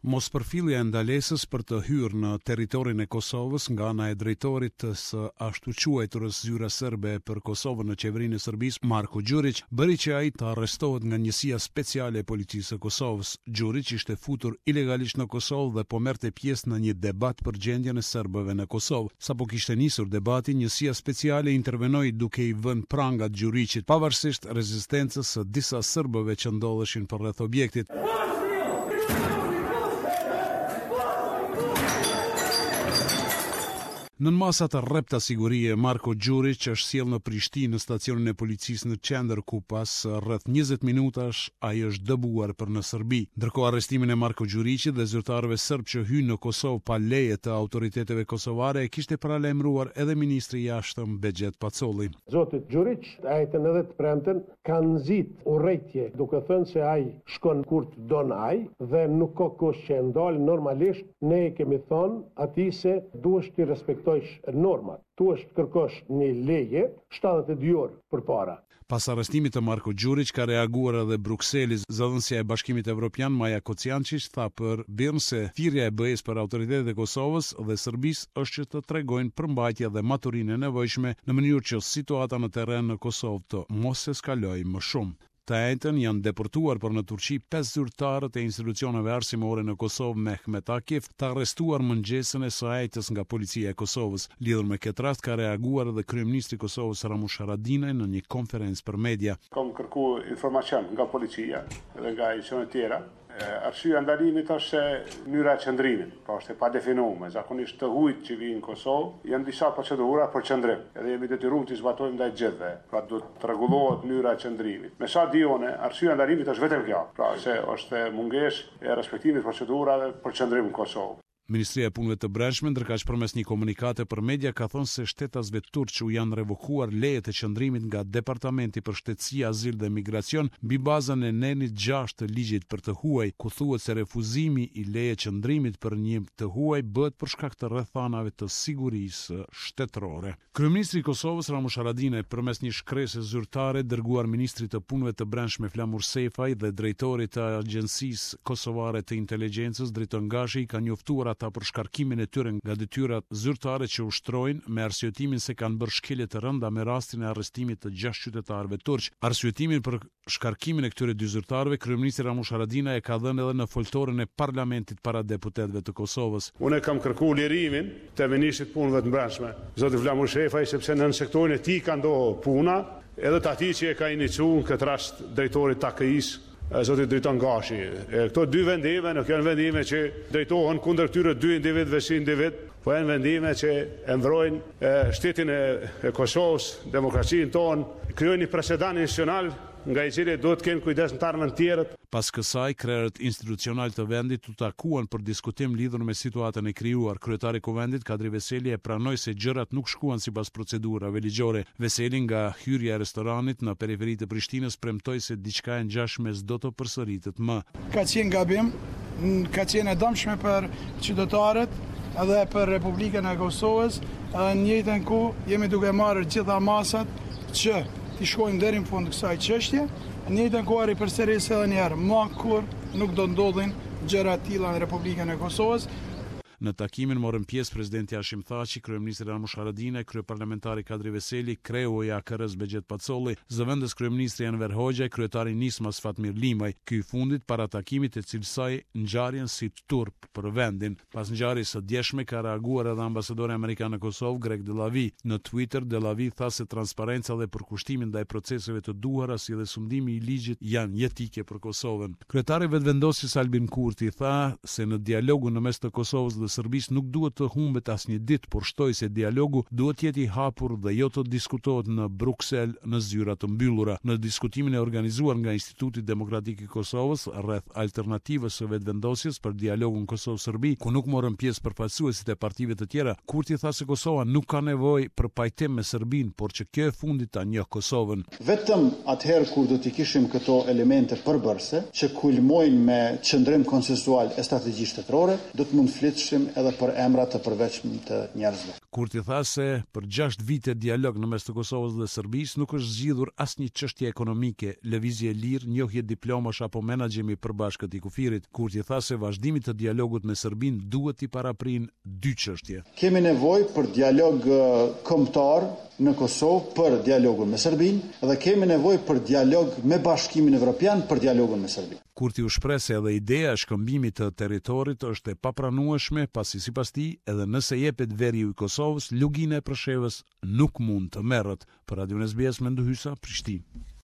Mospërfillja e ndalesës për të hyrë në territorin e Kosovës nga ana e drejtorit së ashtu quajturës zyra serbe për Kosovën në qeverinë e Serbisë, Marko Đurić, bëri që ai të arrestohet nga njësia speciale e policisë së Kosovës. Đurić ishte futur ilegalisht në Kosovë dhe po merrte pjesë në një debat për gjendjen e serbëve në Kosovë. Sapo kishte nisur debati, njësia speciale intervenoi duke i vënë prangat Đurićit, pavarësisht rezistencës së disa serbëve që ndodheshin përreth objektit. Në masa të rrepta sigurie, Marko Đurić është sjell në Prishtinë në stacionin e policisë në qendër ku pas rreth 20 minutash ai është dëbuar për në Serbi. Ndërkohë arrestimin e Marko Đurićit dhe zyrtarëve serb që hynë në Kosovë pa leje të autoriteteve kosovare e kishte paralajmëruar edhe ministri i jashtëm Bexhet Pacolli. Zoti Đurić, ajtën edhe të premten, ka nxit urrëtie, duke thënë se ai shkon kur të don ai dhe nuk ka kush që ndal normalisht. Ne kemi thënë atij se duhesh të respektosh normat. Tu është kërkosh një leje 72 orë përpara. Pas arrestimit të Marko Đurić ka reaguar edhe Brukseli. Zëdhënësia e Bashkimit Evropian Maja Kociančić tha për BiRN se thirrja e BE-s për autoritetet e Kosovës dhe Serbisë është që të tregojnë përmbajtje dhe maturinë e nevojshme në mënyrë që situata në terren në Kosovë të mos eskalojë më shumë. Të njëjtën janë deportuar për në Turqi 5 zyrtarët e institucioneve arsimore në Kosovë Mehmet Akif, të arrestuar mëngjesën e së ajtës nga policia e Kosovës. Lidhur me këtë rast ka reaguar edhe kryeministri i Kosovës Ramush Haradinaj në një konferencë për media. Kam kërkuar informacion nga policia dhe nga institucionet tjera. Arsyeja ndalimit është se mënyra e qëndrimit, pra është e padefinuar. Zakonisht të huajt që vijnë në Kosovë janë disa procedura për qëndrim, edhe jemi detyruar të zbatojmë ndaj gjithëve. Pra duhet të rregullohet mënyra e qëndrimit. Me sa di unë, arsyeja e ndalimit është vetëm kjo, pra se është mungesë e respektimit procedurave për qëndrim në Kosovë. Ministria e Punëve të Brendshme, ndërkaq përmes një komunikate për media, ka thënë se shtetasve turq u janë revokuar lejet e qëndrimit nga Departamenti për Shtetësi, Azil dhe Migracion mbi bazën e nenit 6 të ligjit për të huaj, ku thuhet se refuzimi i leje qëndrimit për një të huaj bëhet për shkak të rrethanave të sigurisë shtetërore. Kryeministri i Kosovës Ramush Haradinaj përmes një shkrese zyrtare dërguar ministrit të Punëve të Brendshme Flamur Sejfaj dhe drejtorit të Agjencisë Kosovare të Inteligjencës Driton Gashi ka njoftuar ata për shkarkimin e tyre nga detyrat zyrtare që ushtrojnë me arsyetimin se kanë bërë shkelje të rënda me rastin e arrestimit të 6 qytetarëve turq. Arsyetimin për shkarkimin e këtyre dy zyrtarëve kryeministri Ramush Haradinaj e ka dhënë edhe në foltorin e parlamentit para deputetëve të Kosovës. Unë kam kërkuar lirimin te ministrit punëve të brendshme, zoti Flamur Sejfaj, sepse në sektorin e tij ka ndodhur puna, edhe atij që e ka iniciuar në këtë rast drejtori TAKI-s, zoti Driton Gashi. Këto dy vendime nuk janë vendime që drejtohen kundër këtyre dy individëve si individ, po janë vendime që e mbrojnë shtetin e Kosovës, demokracinë tonë, krijojnë një precedent institucional nga i cili duhet të kenë kujdes në të ardhmen tjerët. Pas kësaj, krerët institucional të vendit u takuan për diskutim lidhur me situatën e krijuar. Kryetari i Kuvendit Kadri Veseli e pranoi se gjërat nuk shkuan sipas procedurave ligjore. Veseli nga hyrja e restoranit në periferitë e Prishtinës premtoi se diçka e ngjashme s'do të përsëritet më. Ka qenë gabim, ka qenë e dëmshme për qytetarët edhe për Republikën e Kosovës. Në njëjtën kohë jemi duke marrë gjitha masat që të shkojmë deri në fund të kësaj çështje. Në njëjtën kohë përsëris edhe një herë, më kur nuk do ndodhin gjëra të tilla në Republikën e Kosovës. Në takimin morën pjesë presidenti Hashim Thaçi, kryeministri Ramush Haradinaj, kryeparlamentari Kadri Veseli, kreu i AKR-s Bexhet Pacolli, zëvendës kryeministri Enver Hoxha, kryetari i Nismas Fatmir Limaj. Ky i fundit para takimit e cilësoi ngjarjen si turp për vendin. Pas ngjarjes së djeshme ka reaguar edhe ambasadori amerikan në Kosovë Greg Delavi. Në Twitter Delavi tha se transparenca dhe përkushtimi ndaj proceseve të duhura si dhe sundimi i ligjit janë jetike për Kosovën. Kryetari vetëvendosjes Albin Kurti tha se në dialogun në mes të Kosovës dhe Serbisë nuk duhet të humbet asnjë ditë, por shtoi se dialogu duhet jetë i hapur dhe jo të diskutohet në Bruksel në zyra të mbyllura. Në diskutimin e organizuar nga Instituti Demokratik i Kosovës rreth alternativës së vetëvendosjes për dialogun Kosovë-Serbi, ku nuk morën pjesë përfaqësuesit e partive të tjera, Kurti tha se Kosova nuk ka nevojë për pajtim me Serbinë, por që kjo e fundit ta njoh Kosovën. Vetëm atëherë kur do të kishim këto elemente përbërëse që kulmojnë me qëndrim konsensual e strategji shtetërore, do të mund flitshim edhe për emra të përveçëm të njerëzve. Kurti tha se për 6 vite dialog në mes të Kosovës dhe Serbisë nuk është zgjidhur asnjë çështje ekonomike, lëvizje lirë, njohje diplomash apo menaxhimi i përbashkët i kufirit. Kurti tha se vazhdimi të dialogut me Serbinë duhet i paraprin 2 çështje. Kemi nevojë për dialog kombëtar në Kosovë për dialogun me Serbinë dhe kemi nevojë për dialog me Bashkimin Evropian për dialogun me Serbinë. Kurti u shpreh se edhe ideja e shkëmbimit të territorit është e papranueshme, pasi sipas tij, edhe nëse jepet veriu i Kosovës, lugina e Preshevës nuk mund të merret. Për Radio SBS Mendu Hysa, Prishtinë.